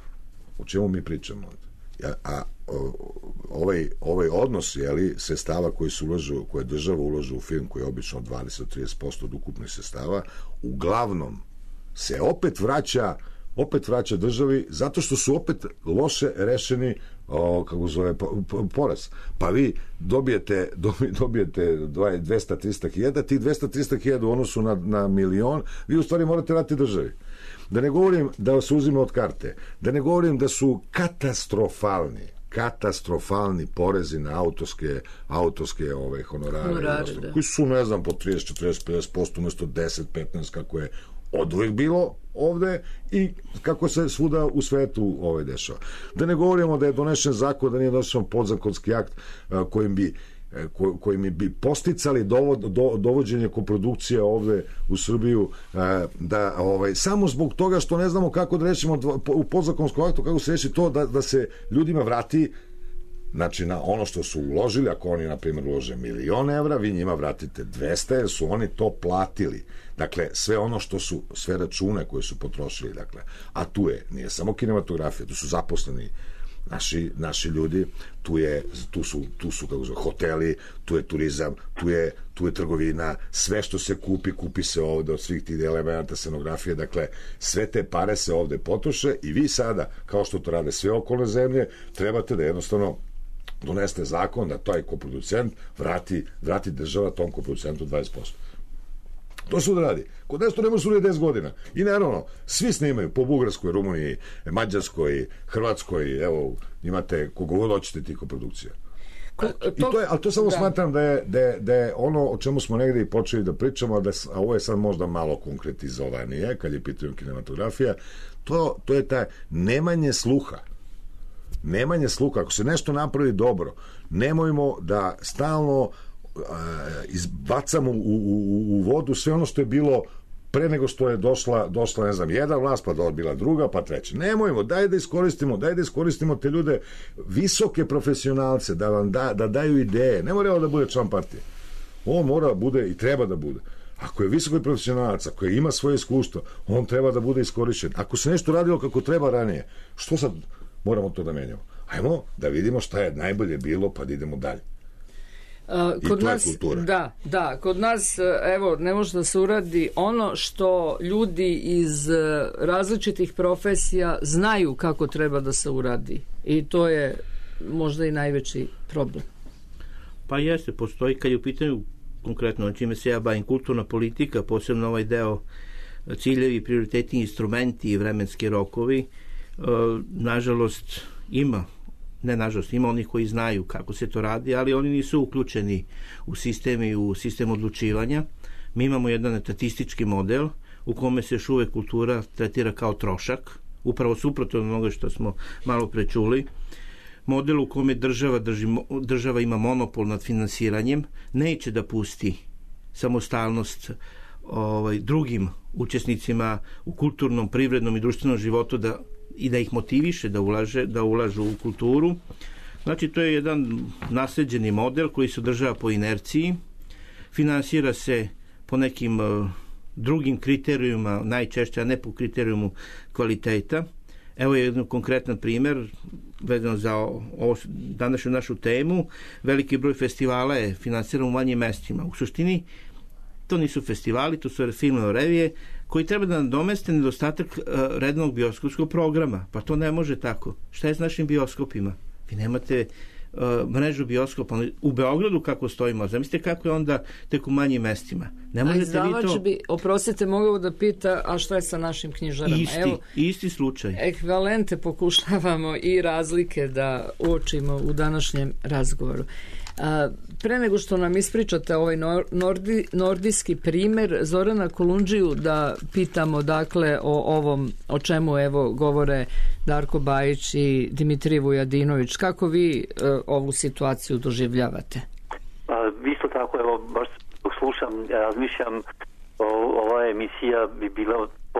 O čemu mi pričamo? A, a ovaj, ovaj odnos, jeli, sredstava koji se ulažu, koje država ulažu u film, koji je obično dvadeset do trideset posto od ukupnih sredstava, uglavnom se opet vraća opet vraća državi, zato što su opet loše rešeni o, kako zove, porez. Pa vi dobijete, dobijete dvesta do trista hiljada, ti dvesta do trista hiljada u odnosu na, na milion, vi u stvari morate vratiti državi. Da ne govorim da se uzima od karte, da ne govorim da su katastrofalni, katastrofalni porezi na autorske, autorske ove, honorare, honorare da. Koji su, ne znam, po trideset, četrdeset, pedeset posto umesto deset, petnaest, kako je od uvijek bilo ovde i kako se svuda u svetu ovaj dešava. Da ne govorimo da je donešen zakon, da nije donešen podzakonski akt a, kojim bi ko, kojim bi posticali dovod, do, dovođenje koprodukcije ovde u Srbiju, a, da ovaj, samo zbog toga što ne znamo kako da rešimo dva, u podzakonskom aktu, kako se reši to da, da se ljudima vrati, znači na ono što su uložili. Ako oni na primjer ulože milion evra, vi njima vratite dvesta, jer su oni to platili. Dakle, sve ono što su, sve račune koje su potrošili, dakle, a tu je, nije samo kinematografija, tu su zaposleni naši, naši ljudi, tu je, tu su, tu su kako zove, hoteli, tu je turizam, tu je, tu je trgovina, sve što se kupi, kupi se ovde od svih tih elemenata scenografije, dakle, sve te pare se ovde potroše i vi sada, kao što to rade sve okolne zemlje, trebate da jednostavno doneste zakon da taj koproducent vrati, vrati država tom koproducentu dvadeset posto. To se radi. Kod nas to ne može se uraditi deset godina. I naravno, svi snimaju po Bugarskoj, Rumuniji, Mađarskoj, Hrvatskoj, evo, imate kogo god hoćete tih koprodukcija. Ko, to, I to je, ali to samo da. Smatram da je, da, je, da je ono o čemu smo negde i počeli da pričamo, da, a ovo je sad možda malo konkretizovanije, kad je pitanje kinematografija, to, to je taj nemanje sluha. Nemanje sluha. Ako se nešto napravi dobro, nemojmo da stalno izbacamo u, u, u vodu sve ono što je bilo pre nego što je došla, došla ne znam, jedna vlast, pa dobila druga, pa treća. Nemojmo, daj da iskoristimo, daj da iskoristimo te ljude, visoke profesionalce, da vam da, da daju ideje. Ne mora da bude član partije. On mora da bude i treba da bude. Ako je visoki profesionalac, ako ima svoje iskustvo, on treba da bude iskorišćen. Ako se nešto radilo kako treba ranije, što sad moramo to da menjamo? Ajmo da vidimo šta je najbolje bilo, pa da idemo dalje. Uh, kod nas, da, da, kod nas, evo, ne može da se uradi ono što ljudi iz različitih profesija znaju kako treba da se uradi. I to je možda i najveći problem. Pa jeste, postoji, kad je u pitanju konkretno, čime se ja bavim, kulturna politika, posebno ovaj deo ciljevi, prioriteti, instrumenti i vremenski rokovi, uh, nažalost ima ne nažalost, ima onih koji znaju kako se to radi, ali oni nisu uključeni u sistem i u sistem odlučivanja. Mi imamo jedan statistički model u kome se još uvek kultura tretira kao trošak, upravo suprotno od onoga što smo malo prečuli. Model u kome država, drži, država ima monopol nad finansiranjem, neće da pusti samostalnost ovaj, drugim učesnicima u kulturnom, privrednom i društvenom životu da i da ih motiviše da ulaže, da ulažu u kulturu. Znači, to je jedan nasleđeni model koji se održava po inerciji, finansira se po nekim uh, drugim kriterijuma, najčešće, a ne po kriterijumu kvaliteta. Evo je jedan konkretan primer vezano za ovo današnju našu temu. Veliki broj festivala je finansiran u manjim mestima. U suštini, to nisu festivali, to su filmove revije koji treba da nadomeste nedostatak uh, rednog bioskopskog programa. Pa to ne može tako. Šta je s našim bioskopima? Vi nemate uh, mrežu bioskopa u Beogradu kako stojimo. Zamislite kako je onda tek u manjim mestima. Ne možete vi to... A izdavač bi, oprostite, mogao da pita, a šta je sa našim knjižarama? Isti, Evo, isti slučaj. Ekvivalente pokušavamo i razlike da uočimo u današnjem razgovoru. A, pre nego što nam ispričate ovaj nordi, nordijski primer, Zorana Kolundžiju da pitamo dakle o ovom, o čemu evo govore Darko Bajić i Dimitrij Vujadinović. Kako vi e, ovu situaciju doživljavate? A, isto tako, evo, baš slušam, ja razmišljam, o, ova emisija bi bila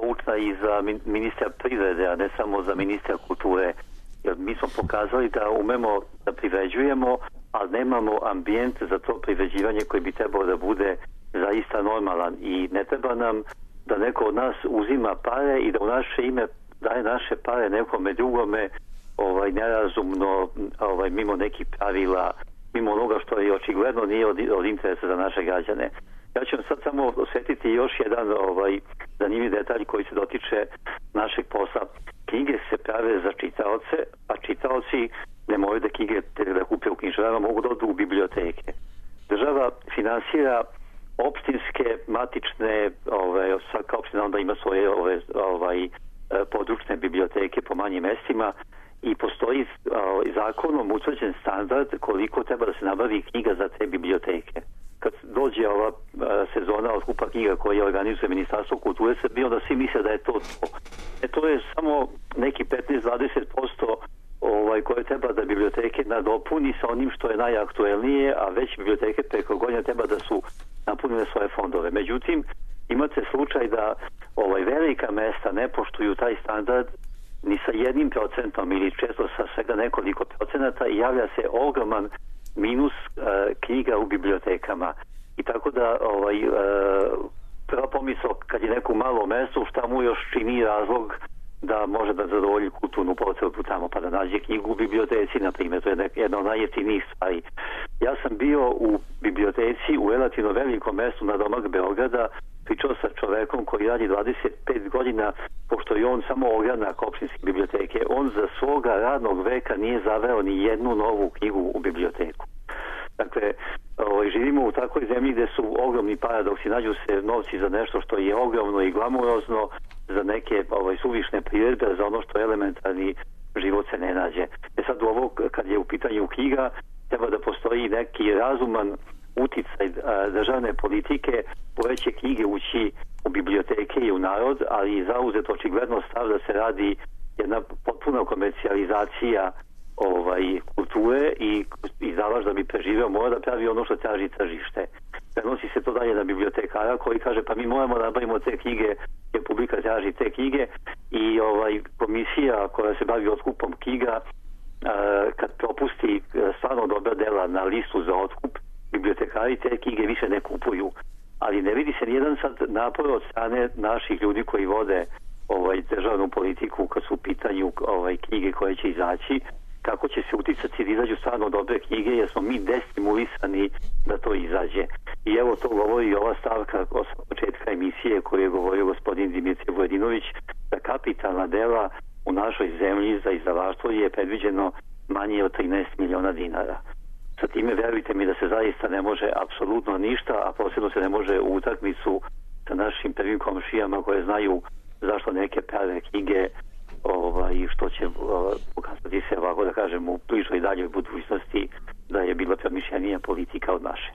poučna i za ministra privrede, a ne samo za ministra kulture. Jer mi smo pokazali da umemo da privređujemo, ali nemamo ambijent za to privređivanje koji bi trebalo da bude zaista normalan. I ne treba nam da neko od nas uzima pare i da u naše ime daje naše pare nekome drugome ovaj, nerazumno, ovaj, mimo nekih pravila, mimo onoga što je očigledno nije od, od interesa za naše građane. Ja ću vam sad samo osvetiti još jedan ovaj, zanimljiv detalj koji se dotiče našeg posla. Knjige se prave za čitaoce, a čitaoci ne moraju da knjige da kupe u knjižarama, mogu da odu u biblioteke. Država finansira opštinske, matične, ovaj, svaka opština onda ima svoje ovaj, ovaj, područne biblioteke po manjim mestima i postoji ovaj, zakonom utvrđen standard koliko treba da se nabavi knjiga za te biblioteke. Kad dođe ova a, sezona otkupa knjiga koja organizuje Ministarstvo kulture Srbije, onda svi misle da je to to. E to je samo neki petnaest do dvadeset posto ovaj, koje treba da biblioteke nadopuni sa onim što je najaktuelnije, a već biblioteke preko godina treba da su napunile svoje fondove. Međutim, imate slučaj da ovaj, velika mesta ne poštuju taj standard ni sa jednim procentom ili često sa svega nekoliko procenata i javlja se ogroman minus uh, knjiga u bibliotekama. I tako da ovaj, uh, prva pomisao kad je neko malo mesto, šta mu još čini razlog da može da zadovolji kulturnu potrebu tamo, pa da nađe knjigu u biblioteci, na primjer. To je jedna od najjeftinijih stvari. Ja sam bio u biblioteci u relativno velikom mestu na domak Beograda, pričao sa čovekom koji radi dvadeset pet godina, pošto je on samo ogranak opštinske biblioteke. On za svoga radnog veka nije zaveo ni jednu novu knjigu u biblioteku. Dakle, ovaj, živimo u takvoj zemlji gde su ogromni paradoksi, nađu se novci za nešto što je ogromno i glamurozno, za neke ovaj, suvišne priredbe, za ono što elementarni život se ne nađe. E sad ovo, kad je u pitanju knjiga, treba da postoji neki razuman uticaj a, državne politike, poveće knjige ući u biblioteke i u narod, ali zauzet očigledno stav da se radi jedna potpuna komercijalizacija ovaj, kulture i izdavač da bi preživeo mora da pravi ono što traži tržište. Prenosi se to dalje na bibliotekara koji kaže pa mi moramo da nabavimo te knjige jer publika traži te knjige i ovaj, komisija koja se bavi otkupom knjiga a, kad propusti stvarno dobra dela na listu za otkup, bibliotekari te knjige više ne kupuju. Ali ne vidi se nijedan sad napor od strane naših ljudi koji vode ovaj, državnu politiku kad su u pitanju ovaj, knjige koje će izaći, kako će se uticati da izađu stvarno dobre knjige, jer smo mi destimulisani da to izađe. I evo to govori i ova stavka od početka emisije koju je govorio gospodin Dimitrije Vojvodinović, da kapitalna dela u našoj zemlji za izdavaštvo je predviđeno manje od trinaest miliona dinara. Sa time verujte mi da se zaista ne može apsolutno ništa, a posebno se ne može u utakmicu sa našim prvim komšijama koje znaju zašto neke prave knjige ovaj, što će ovaj, pokazati se ovako da kažem u bližoj i daljoj budućnosti da je bila premišljenija politika od naše.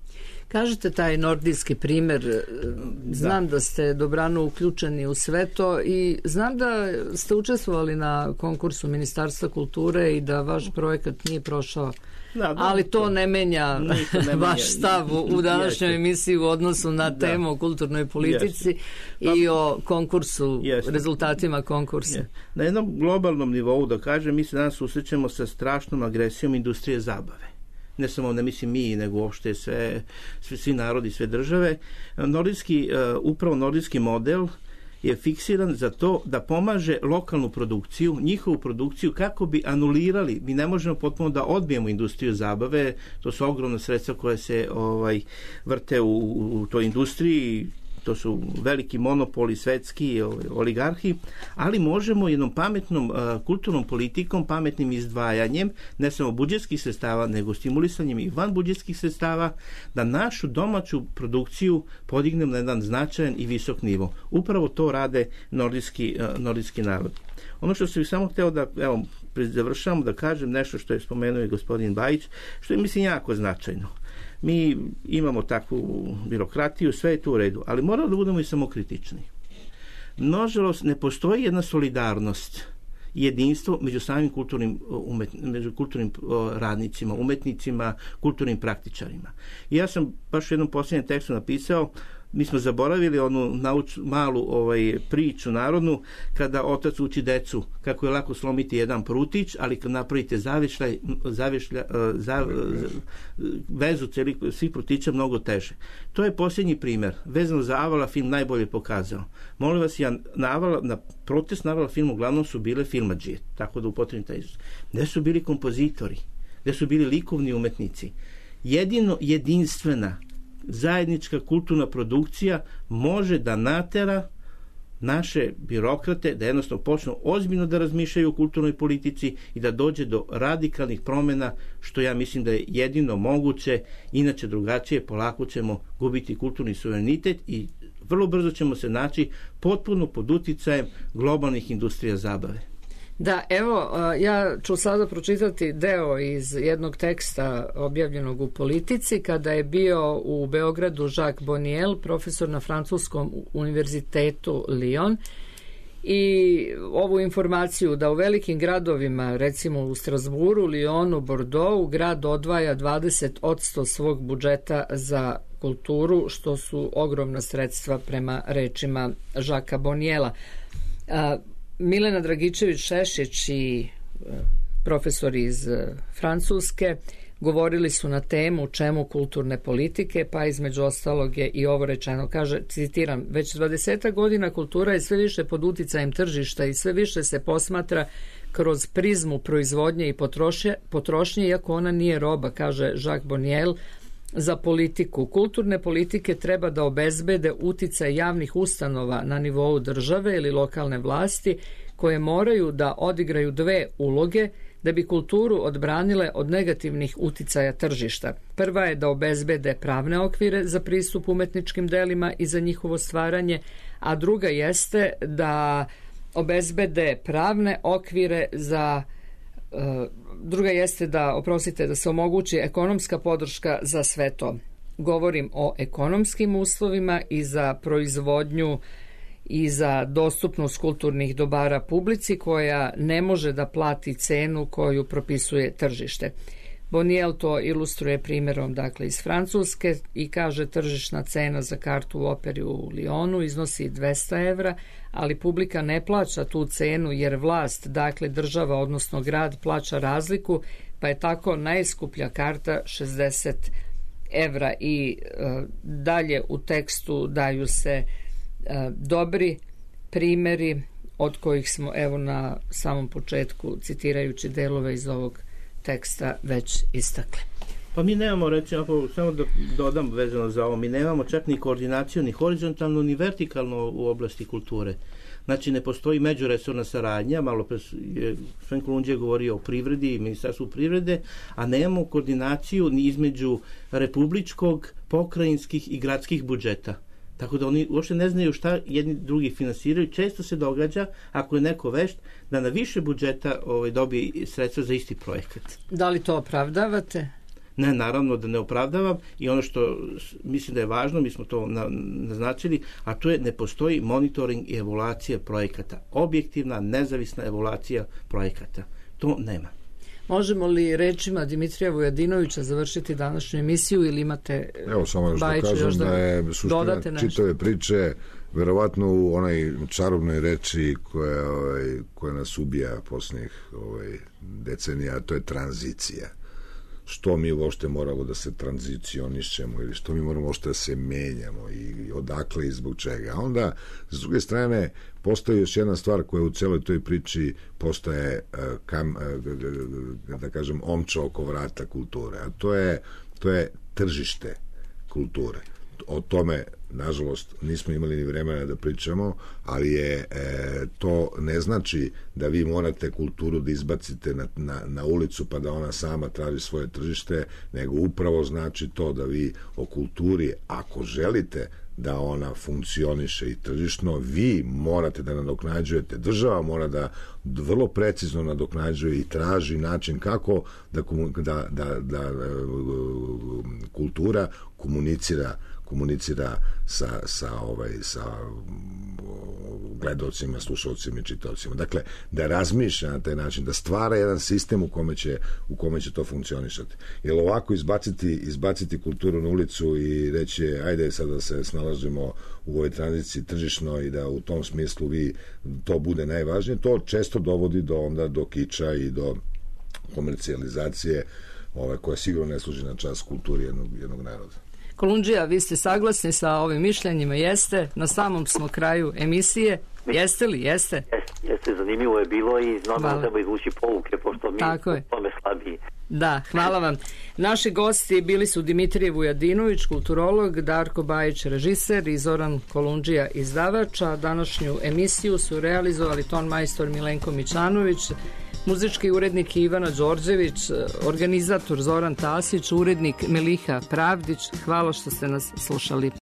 Kažete taj nordijski primjer, znam da. da ste dobrano uključeni u sve to i znam da ste učestvovali na konkursu Ministarstva kulture i da vaš projekat nije prošao. Da, da, ali to ne menja, ne menja vaš stav u današnjoj emisiji u odnosu na da. temu o kulturnoj politici Jeste. i o konkursu, Jeste. rezultatima konkursa. Jeste. Na jednom globalnom nivou, da kažem, mi se danas susrećemo sa strašnom agresijom industrije zabave. Ne samo, ne mislim mi, nego uopšte sve, sve, svi narodi, sve države. Nordijski, upravo nordijski model je fiksiran za to da pomaže lokalnu produkciju, njihovu produkciju, kako bi anulirali. Mi ne možemo potpuno da odbijemo industriju zabave, to su ogromna sredstva koje se ovaj, vrte u, u toj industriji, to su veliki monopoli, svetski oligarhi, ali možemo jednom pametnom uh, kulturnom politikom, pametnim izdvajanjem, ne samo budžetskih sredstava, nego stimulisanjem i van budžetskih sredstava, da našu domaću produkciju podignemo na jedan značajan i visok nivo. Upravo to rade nordijski, uh, nordijski narodi. Ono što sam samo hteo da, evo, završamo, da kažem nešto što je spomenuo i gospodin Bajić, što je, mislim, jako značajno. Mi imamo takvu birokratiju, sve je to u redu, ali moramo da budemo i samokritični. Nažalost, ne postoji jedna solidarnost i jedinstvo među samim kulturnim, umet, među kulturnim radnicima, umetnicima, kulturnim praktičarima. I ja sam baš u jednom posljednjem tekstu napisao mi smo zaboravili onu nauč, malu ovaj, priču narodnu, kada otac uči decu kako je lako slomiti jedan prutić, ali kad napravite zavišljaj, zavišlja, zav, vezu celi, svih prutića mnogo teže. To je posljednji primjer. Vezano za Avala film najbolje pokazao. Molim vas, ja na, Avala, na protest na Avala film uglavnom su bile filmadžije, tako da upotrebim taj izraz. Gde su bili kompozitori, gde su bili likovni umetnici. Jedino jedinstvena zajednička kulturna produkcija može da natera naše birokrate da jednostavno počnu ozbiljno da razmišljaju o kulturnoj politici i da dođe do radikalnih promjena, što ja mislim da je jedino moguće, inače drugačije polako ćemo gubiti kulturni suverenitet i vrlo brzo ćemo se naći potpuno pod uticajem globalnih industrija zabave. Da, evo, ja ću sada pročitati deo iz jednog teksta objavljenog u Politici, kada je bio u Beogradu Jacques Bonniel, profesor na Francuskom univerzitetu Lyon, i ovu informaciju da u velikim gradovima, recimo u Strasburu, Lyonu, Bordeauxu, grad odvaja dvadeset posto svog budžeta za kulturu, što su ogromna sredstva prema rečima Jacquesa Bonniela. Milena Dragičević-Šešić i profesori iz Francuske govorili su na temu čemu kulturne politike, pa između ostalog je i ovo rečeno. Kaže, citiram, već dvadesetak godina kultura je sve više pod uticajem tržišta i sve više se posmatra kroz prizmu proizvodnje i potrošnje, potrošnje iako ona nije roba, kaže Jacques Bonniel. Za politiku. Kulturne politike treba da obezbede uticaj javnih ustanova na nivou države ili lokalne vlasti, koje moraju da odigraju dve uloge da bi kulturu odbranile od negativnih uticaja tržišta. Prva je da obezbede pravne okvire za pristup umetničkim delima i za njihovo stvaranje, a druga jeste da obezbede pravne okvire za druga jeste da, oprostite, da se omogući ekonomska podrška za sve to. Govorim o ekonomskim uslovima i za proizvodnju i za dostupnost kulturnih dobara publici koja ne može da plati cenu koju propisuje tržište. Bonniel to ilustruje primjerom, dakle, iz Francuske i kaže tržišna cena za kartu u operi u Lyonu iznosi dvesta evra, ali publika ne plaća tu cenu jer vlast, dakle država, odnosno grad, plaća razliku, pa je tako najskuplja karta šezdeset evra. I e, dalje u tekstu daju se e, dobri primjeri od kojih smo, evo, na samom početku, citirajući delove iz ovog teksta, već istakli. Pa mi nemamo, recimo, samo da dodam vezano za ovo, mi nemamo čak ni koordinaciju, ni horizontalno, ni vertikalno u oblasti kulture. Znači, ne postoji međuresorna saradnja, malo pre je Sven Kolundžija govorio o privredi i ministarstvu privrede, a nemamo koordinaciju ni između republičkog, pokrajinskih i gradskih budžeta. Tako da oni uopšte ne znaju šta jedni drugi finansiraju. Često se događa, ako je neko vešt, da na više budžeta ovaj, dobije sredstva za isti projekat. Da li to opravdavate? Ne, naravno da ne opravdavam, i ono što mislim da je važno, mi smo to na, naznačili, a to je ne postoji monitoring i evaluacija projekata. Objektivna, nezavisna evaluacija projekata. To nema. Možemo li rečima Dimitrija Vujadinovića završiti današnju emisiju ili imate Evo samo još da kažem da, da je suština čitave priče verovatno u onaj čarobnoj reči koja, ovaj, koja nas ubija posljednjih ovaj, decenija, a to je tranzicija. Što mi uopšte moramo da se tranzicionišemo ili što mi moramo uopšte da se menjamo i odakle i zbog čega. A onda, s druge strane, postoji još jedna stvar koja u celoj toj priči postaje, kam, da kažem, omča oko vrata kulture, a to je, to je tržište kulture. O tome, nažalost, nismo imali ni vremena da pričamo, ali je e, to ne znači da vi morate kulturu da izbacite na, na, na ulicu pa da ona sama traži svoje tržište, nego upravo znači to da vi o kulturi, ako želite da ona funkcioniše i tržišno, vi morate da nadoknađujete, država mora da vrlo precizno nadoknađuje i traži način kako da, da, da, da kultura komunicira komunicira sa, sa, ovaj, sa gledalcima, slušalcima i čitaocima. Dakle, da razmišlja na taj način, da stvara jedan sistem u kome će, u kome će to funkcionisati. Jer ovako izbaciti, izbaciti kulturu na ulicu i reći, ajde sad da se snalažimo u ovoj tranziciji tržišno i da u tom smislu vi to bude najvažnije, to često dovodi do onda do kiča i do komercijalizacije ove, koja sigurno ne služi na čast kulturi jednog, jednog naroda. Kolundžija, vi ste saglasni sa ovim mišljenjima? Jeste? Na samom smo kraju emisije. Jeste li? Jeste? Jeste, jeste, zanimljivo je bilo i normalno treba izvući pouke, pošto mi smo tome slabiji. Da, hvala vam. Naši gosti bili su Dimitrije Vujadinović, kulturolog, Darko Bajić, režiser i Zoran Kolundžija, izdavač, a današnju emisiju su realizovali ton majstor Milenko Mićanović, muzički urednik Ivana Đorđević, organizator Zoran Tasić, urednik Meliha Pravdić. Hvala što ste nas slušali.